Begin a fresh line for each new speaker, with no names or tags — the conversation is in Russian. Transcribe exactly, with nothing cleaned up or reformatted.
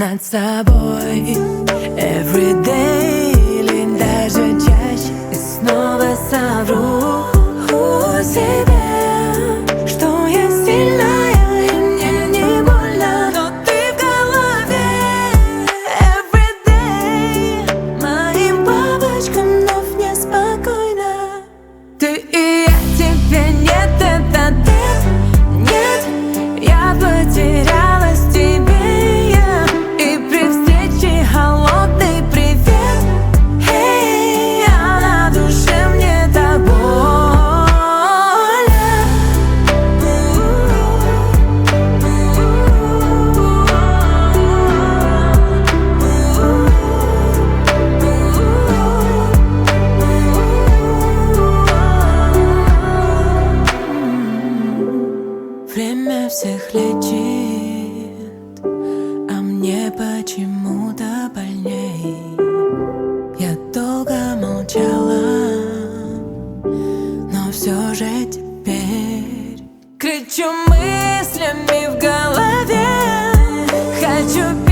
над собой. Everyday или даже чаще, и снова совру себе, что я сильная и мне не больно, но ты в голове. Everyday моим бабочкам вновь неспокойно. Ты и я, тебе нет, это ты, нет, я потерялась в тебе, я. И при встрече холодный привет, эй, а на душе мне так больно. Время всех лечит, а мне почему-то больней. Я долго молчала, но все же теперь кричу мыслями в голове. Хочу